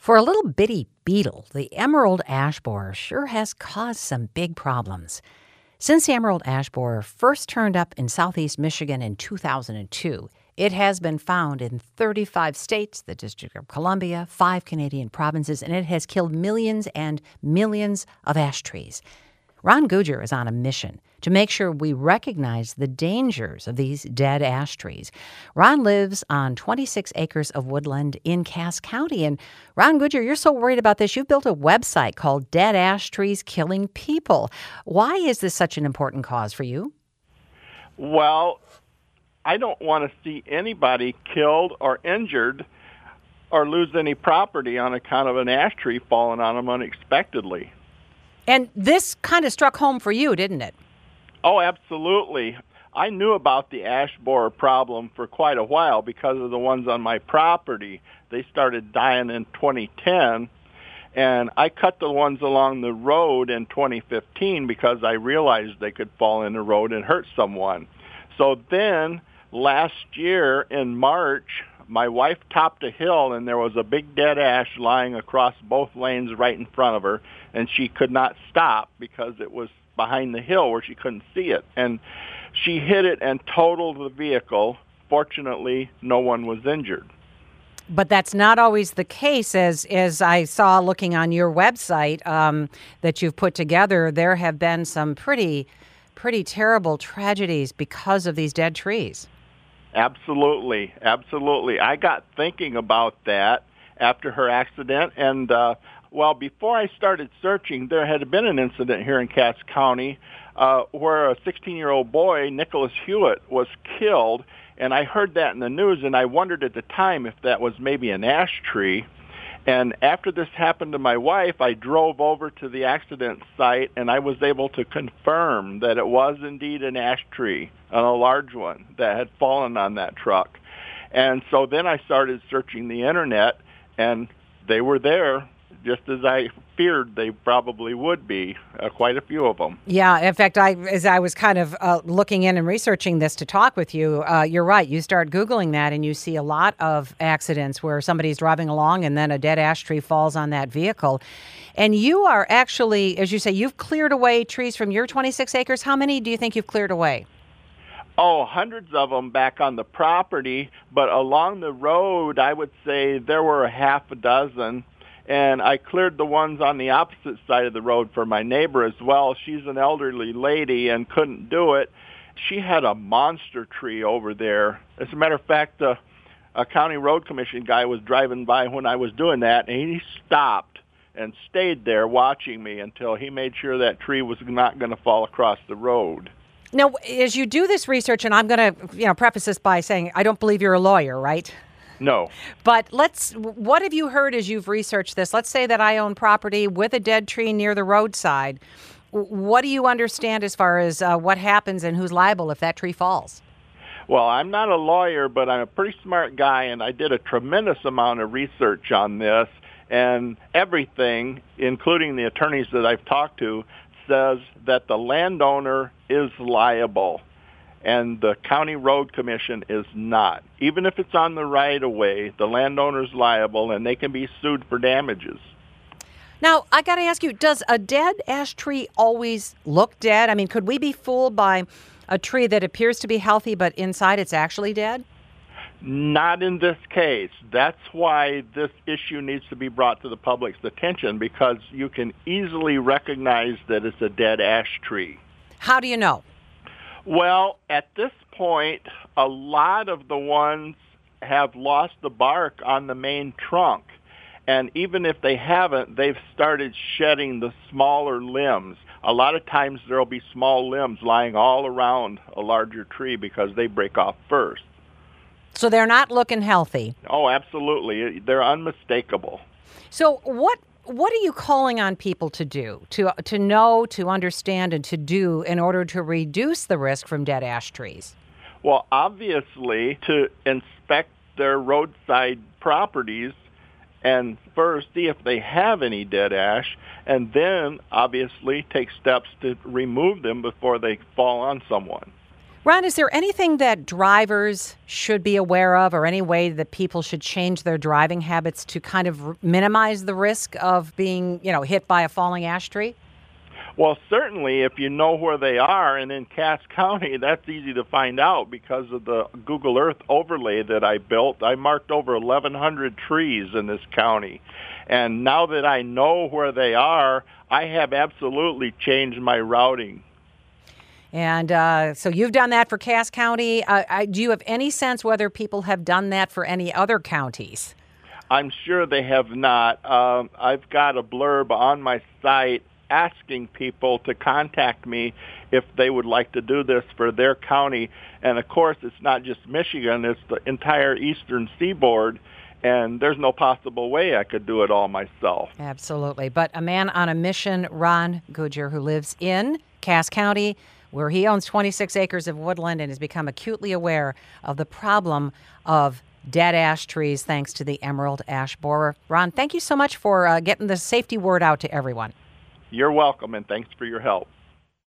For a little bitty beetle, the emerald ash borer sure has caused some big problems. Since the emerald ash borer first turned up in southeast Michigan in 2002, it has been found in 35 states, the District of Columbia, 5 Canadian provinces, and it has killed millions and millions of ash trees. Ron Guger is on a mission to make sure we recognize the dangers of these dead ash trees. Ron lives on 26 acres of woodland in Cass County. And Ron Guger, you're so worried about this, you've built a website called Dead Ash Trees Killing People. Why is this such an important cause for you? Well, I don't want to see anybody killed or injured or lose any property on account of an ash tree falling on them unexpectedly. And this kind of struck home for you, didn't it? Oh, absolutely. I knew about the ash borer problem for quite a while because of the ones on my property. They started dying in 2010, and I cut the ones along the road in 2015 because I realized they could fall in the road and hurt someone. So then last year in March, my wife topped a hill, and there was a big dead ash lying across both lanes right in front of her, and she could not stop because it was behind the hill where she couldn't see it. And she hit it and totaled the vehicle. Fortunately, no one was injured. But that's not always the case, as I saw looking on your website that you've put together. There have been some pretty terrible tragedies because of these dead trees. Absolutely, absolutely. I got thinking about that after her accident, and before I started searching, there had been an incident here in Cass County where a 16-year-old boy, Nicholas Hewitt, was killed, and I heard that in the news, and I wondered at the time if that was maybe an ash tree. And after this happened to my wife, I drove over to the accident site, and I was able to confirm that it was indeed an ash tree, a large one, that had fallen on that truck. And so then I started searching the Internet, and they were there, just as I feared they probably would be, quite a few of them. Yeah, in fact, as I was kind of looking in and researching this to talk with you, you're right. You start Googling that and you see a lot of accidents where somebody's driving along and then a dead ash tree falls on that vehicle. And you are actually, as you say, you've cleared away trees from your 26 acres. How many do you think you've cleared away? Oh, hundreds of them back on the property, but along the road, I would say there were a half a dozen. And I cleared the ones on the opposite side of the road for my neighbor as well. She's an elderly lady and couldn't do it. She had a monster tree over there. As a matter of fact, a county road commission guy was driving by when I was doing that, and he stopped and stayed there watching me until he made sure that tree was not going to fall across the road. Now, as you do this research, and I'm going to preface this by saying I don't believe you're a lawyer, right? No. But what have you heard as you've researched this? Let's say that I own property with a dead tree near the roadside. What do you understand as far as what happens and who's liable if that tree falls? Well, I'm not a lawyer, but I'm a pretty smart guy, and I did a tremendous amount of research on this, and everything, including the attorneys that I've talked to, says that the landowner is liable. And the county road commission is not. Even if it's on the right-of-way, the landowner's liable, and they can be sued for damages. Now, I got to ask you, does a dead ash tree always look dead? I mean, could we be fooled by a tree that appears to be healthy, but inside it's actually dead? Not in this case. That's why this issue needs to be brought to the public's attention, because you can easily recognize that it's a dead ash tree. How do you know? Well, at this point, a lot of the ones have lost the bark on the main trunk. And even if they haven't, they've started shedding the smaller limbs. A lot of times there will be small limbs lying all around a larger tree because they break off first. So they're not looking healthy? Oh, absolutely. They're unmistakable. So what are you calling on people to do, to know, to understand, and to do in order to reduce the risk from dead ash trees? Well, obviously, to inspect their roadside properties and first see if they have any dead ash, and then obviously take steps to remove them before they fall on someone. Ron, is there anything that drivers should be aware of or any way that people should change their driving habits to kind of minimize the risk of being, hit by a falling ash tree? Well, certainly if you know where they are, and in Cass County, that's easy to find out because of the Google Earth overlay that I built. I marked over 1,100 trees in this county. And now that I know where they are, I have absolutely changed my routing. And so you've done that for Cass County. Do you have any sense whether people have done that for any other counties? I'm sure they have not. I've got a blurb on my site asking people to contact me if they would like to do this for their county. And, of course, it's not just Michigan. It's the entire eastern seaboard. And there's no possible way I could do it all myself. Absolutely. But a man on a mission, Ron Goodyear, who lives in Cass County, where he owns 26 acres of woodland and has become acutely aware of the problem of dead ash trees thanks to the emerald ash borer. Ron, thank you so much for getting the safety word out to everyone. You're welcome, and thanks for your help.